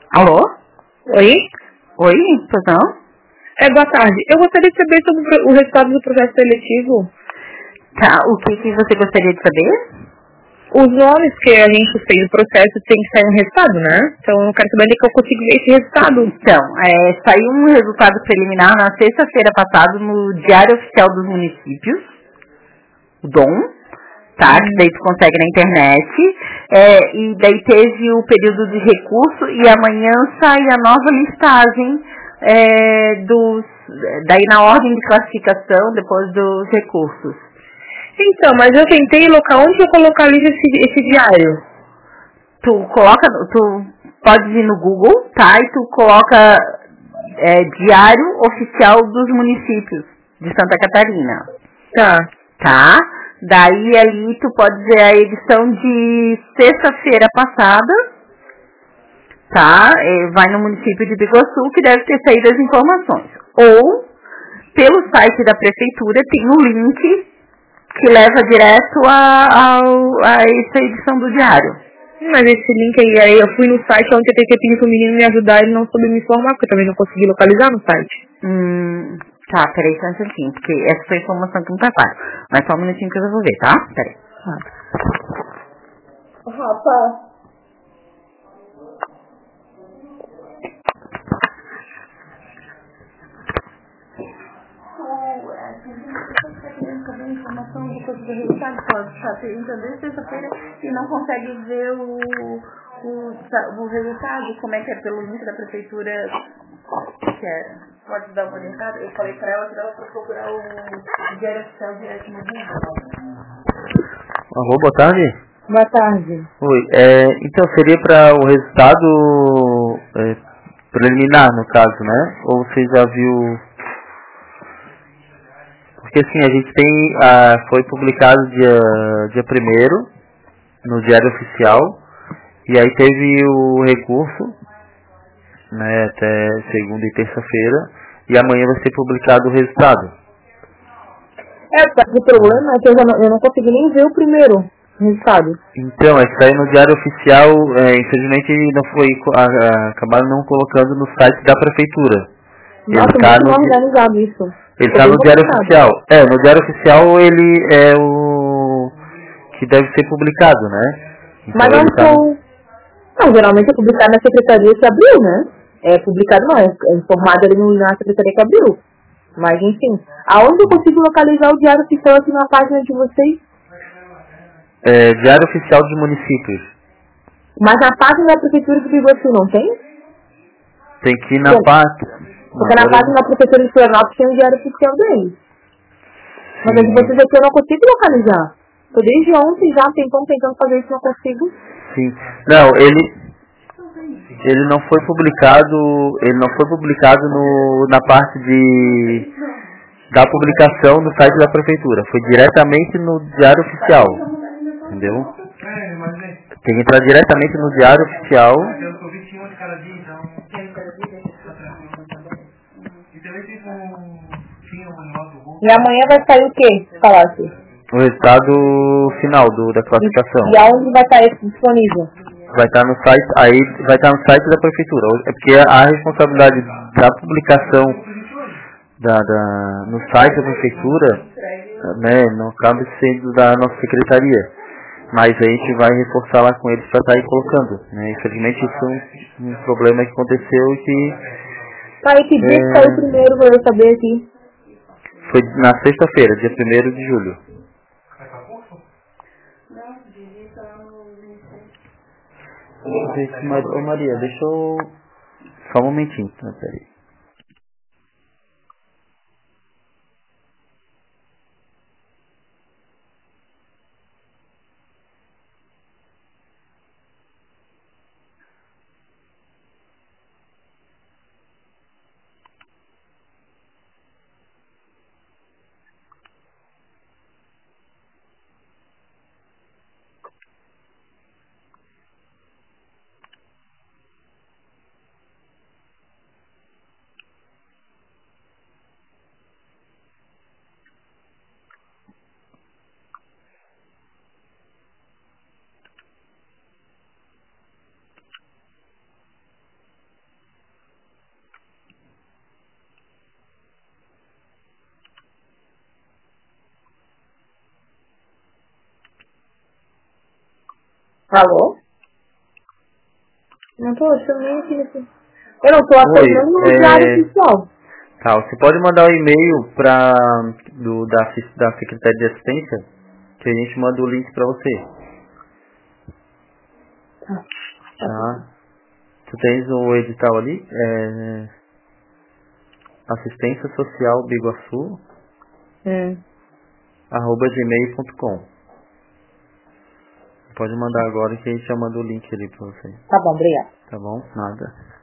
Alô? Oi? Oi, pois não? Boa tarde. Eu gostaria de saber sobre o resultado do processo seletivo. Tá, o que você gostaria de saber? Os nomes que a gente fez no processo tem que sair um resultado, né? Então eu quero saber onde que eu consigo ver esse resultado. Então, saiu um resultado preliminar na sexta-feira passada no Diário Oficial dos Municípios, o DOM, tá? Que daí tu consegue na internet. E daí teve o período de recurso e amanhã sai a nova listagem daí na ordem de classificação depois dos recursos. Então, mas eu tentei onde eu localizo esse diário? Tu pode ir no Google, tá? E tu coloca Diário Oficial dos Municípios de Santa Catarina. Tá? Daí ali tu pode ver a edição de sexta-feira passada, tá? Vai no município de Biguaçu que deve ter saído as informações. Ou, pelo site da prefeitura, tem um link que leva direto a essa edição do diário. Mas esse link aí, eu fui no site onde eu tentei pedir pro menino me ajudar e ele não soube me informar, porque eu também não consegui localizar no site. Tá, peraí só um instantinho, porque essa foi a informação que não tá fácil. Mas só um minutinho que eu vou ver, tá? Peraí. Rafa. Informação do curso do resultado, está desde sexta-feira e não consegue ver o resultado, como é que é pelo link da prefeitura, pode dar uma orientada? Eu falei para ela que dava para procurar o Diário Oficial direto no Google. Alô, boa tarde. Boa tarde. Oi, então seria para o resultado preliminar, no caso, né? Ou você já viu? Porque assim, a gente tem, foi publicado dia 1º no Diário Oficial, e aí teve o recurso, né, até segunda e terça-feira, e amanhã vai ser publicado o resultado. O problema é que eu não consegui nem ver o primeiro resultado. Então, é que saiu no Diário Oficial, infelizmente não foi, acabaram não colocando no site da prefeitura. Nossa, muito mal organizado isso. Ele está no Diário Oficial. No Diário Oficial ele é o que deve ser publicado, né? Então, mas não, geralmente é publicado na Secretaria que abriu, né? É publicado não, é informado ali na Secretaria que abriu. Mas enfim, aonde eu consigo localizar o Diário Oficial aqui na página de vocês? Diário Oficial dos Municípios. Mas na página da Prefeitura de Biguaçu não tem? Tem que ir na parte... Porque na página da Prefeitura de Florianópolis tem o Diário Oficial deles. Mas a de vocês aqui eu não consigo localizar. Tô desde ontem já tentando fazer isso e não consigo. Sim. Não, ele não foi publicado, na parte da publicação no site da prefeitura. Foi diretamente no Diário Oficial. Entendeu? Tem que entrar diretamente no Diário Oficial. E amanhã vai sair o quê, Palácio? O resultado final da classificação. E aonde vai estar esse disponível? Vai estar no site, vai estar no site da prefeitura. É porque a responsabilidade da publicação no site da prefeitura, né, não cabe sendo da nossa secretaria. Mas a gente vai reforçar lá com eles para estar aí colocando, né? Infelizmente isso é um problema que aconteceu e que... Tá, e que dia que saiu primeiro, pra eu saber aqui? Foi na sexta-feira, dia 1º de julho. Ô Maria, deixa eu... Só um momentinho, tá? Peraí. Alô? Não tô achando nem aqui nesse... Eu não tô achando no diário oficial. Tá, você pode mandar um e-mail da Secretaria de Assistência, que a gente manda o link pra você. Tá. Tu tens o edital ali, assistência social Biguaçu, @gmail.com. Pode mandar agora que a gente já manda o link ali pra você. Tá bom, obrigada. Tá bom? Nada.